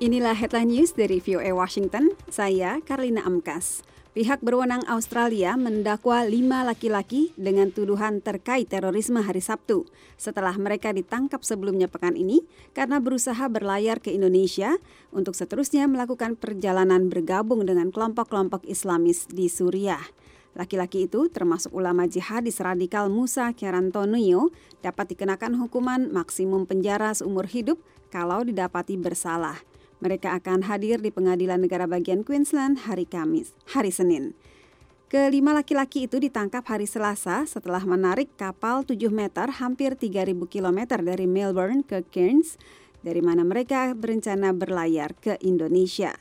Inilah headline news dari VOA Washington, saya Karlina Amkas. Pihak berwenang Australia mendakwa 5 laki-laki dengan tuduhan terkait terorisme hari Sabtu setelah mereka ditangkap sebelumnya pekan ini karena berusaha berlayar ke Indonesia untuk seterusnya melakukan perjalanan bergabung dengan kelompok-kelompok Islamis di Suriah. Laki-laki itu termasuk ulama jihadis radikal Musa Kerantonio dapat dikenakan hukuman maksimum penjara seumur hidup kalau didapati bersalah. Mereka akan hadir di Pengadilan Negara Bagian Queensland hari Senin. Kelima laki-laki itu ditangkap hari Selasa setelah menarik kapal 7 meter hampir 3.000 km dari Melbourne ke Cairns, dari mana mereka berencana berlayar ke Indonesia.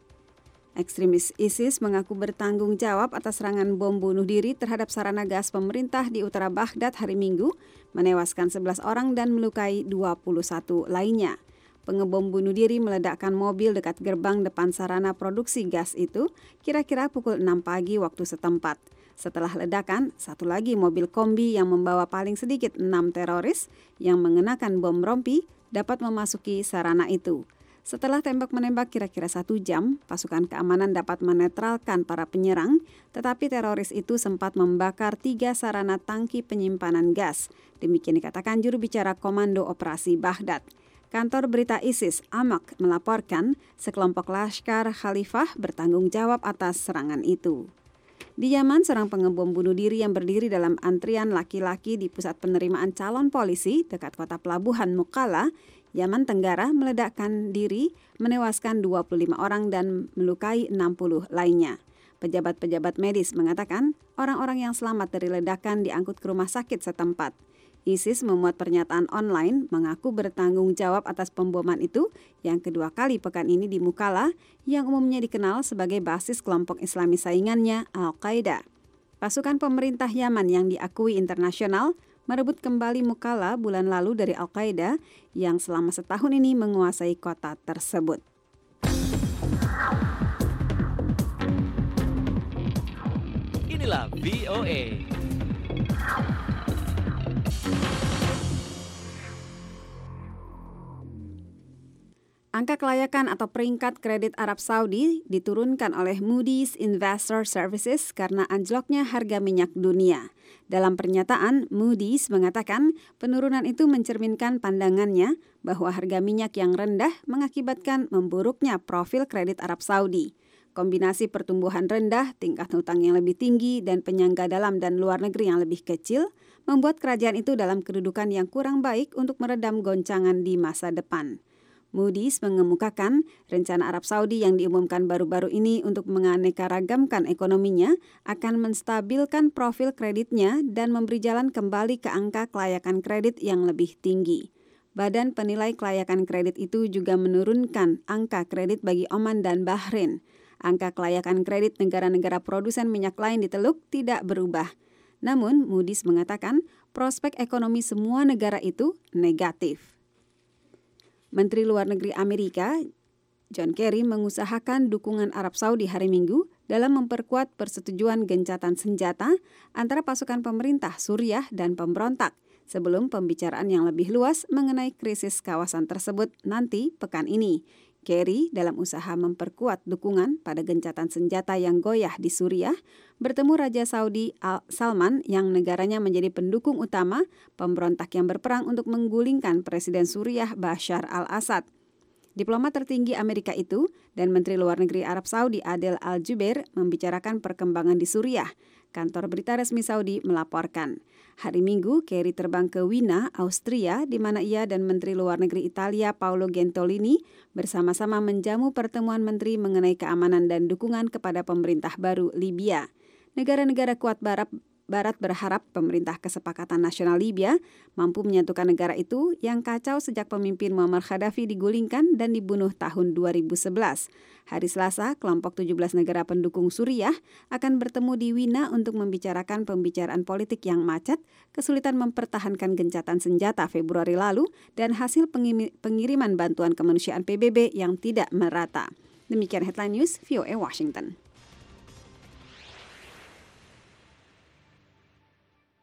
Ekstremis ISIS mengaku bertanggung jawab atas serangan bom bunuh diri terhadap sarana gas pemerintah di utara Baghdad hari Minggu, menewaskan 11 orang dan melukai 21 lainnya. Pengebom bunuh diri meledakkan mobil dekat gerbang depan sarana produksi gas itu kira-kira pukul 6 pagi waktu setempat. Setelah ledakan, satu lagi mobil kombi yang membawa paling sedikit 6 teroris yang mengenakan bom rompi dapat memasuki sarana itu. Setelah tembak-menembak kira-kira 1 jam, pasukan keamanan dapat menetralkan para penyerang, tetapi teroris itu sempat membakar 3 sarana tangki penyimpanan gas. Demikian dikatakan juru bicara Komando Operasi Baghdad. Kantor berita ISIS, Amaq, melaporkan sekelompok Laskar Khalifah bertanggung jawab atas serangan itu. Di Yaman, seorang pengebom bunuh diri yang berdiri dalam antrian laki-laki di pusat penerimaan calon polisi dekat kota pelabuhan Mukalla, Yaman Tenggara meledakkan diri, menewaskan 25 orang dan melukai 60 lainnya. Pejabat-pejabat medis mengatakan orang-orang yang selamat dari ledakan diangkut ke rumah sakit setempat. ISIS memuat pernyataan online mengaku bertanggung jawab atas pemboman itu yang kedua kali pekan ini di Mukalla yang umumnya dikenal sebagai basis kelompok Islami saingannya Al-Qaeda. Pasukan pemerintah Yaman yang diakui internasional merebut kembali Mukalla bulan lalu dari Al-Qaeda yang selama setahun ini menguasai kota tersebut. Inilah VOA. Angka kelayakan atau peringkat kredit Arab Saudi diturunkan oleh Moody's Investor Services karena anjloknya harga minyak dunia. Dalam pernyataan, Moody's mengatakan penurunan itu mencerminkan pandangannya bahwa harga minyak yang rendah mengakibatkan memburuknya profil kredit Arab Saudi. Kombinasi pertumbuhan rendah, tingkat hutang yang lebih tinggi, dan penyangga dalam dan luar negeri yang lebih kecil membuat kerajaan itu dalam kedudukan yang kurang baik untuk meredam goncangan di masa depan. Moody's mengemukakan rencana Arab Saudi yang diumumkan baru-baru ini untuk menganeka-ragamkan ekonominya akan menstabilkan profil kreditnya dan memberi jalan kembali ke angka kelayakan kredit yang lebih tinggi. Badan Penilai Kelayakan Kredit itu juga menurunkan angka kredit bagi Oman dan Bahrain. Angka kelayakan kredit negara-negara produsen minyak lain di Teluk tidak berubah. Namun, Moody's mengatakan prospek ekonomi semua negara itu negatif. Menteri Luar Negeri Amerika, John Kerry, mengusahakan dukungan Arab Saudi hari Minggu dalam memperkuat persetujuan gencatan senjata antara pasukan pemerintah Suriah dan pemberontak sebelum pembicaraan yang lebih luas mengenai krisis kawasan tersebut nanti pekan ini. Kerry dalam usaha memperkuat dukungan pada gencatan senjata yang goyah di Suriah bertemu Raja Saudi Salman yang negaranya menjadi pendukung utama pemberontak yang berperang untuk menggulingkan Presiden Suriah Bashar al-Assad. Diplomat tertinggi Amerika itu dan Menteri Luar Negeri Arab Saudi Adel Al-Jubeir membicarakan perkembangan di Suriah. Kantor berita resmi Saudi melaporkan. Hari Minggu, Kerry terbang ke Wina, Austria, di mana ia dan Menteri Luar Negeri Italia Paolo Gentiloni bersama-sama menjamu pertemuan menteri mengenai keamanan dan dukungan kepada pemerintah baru Libya. Negara-negara kuat Barat berharap pemerintah Kesepakatan Nasional Libya mampu menyatukan negara itu yang kacau sejak pemimpin Muammar Gaddafi digulingkan dan dibunuh tahun 2011. Hari Selasa, kelompok 17 negara pendukung Suriah akan bertemu di Wina untuk membicarakan pembicaraan politik yang macet, kesulitan mempertahankan gencatan senjata Februari lalu, dan hasil pengiriman bantuan kemanusiaan PBB yang tidak merata. Demikian headline news VOA Washington.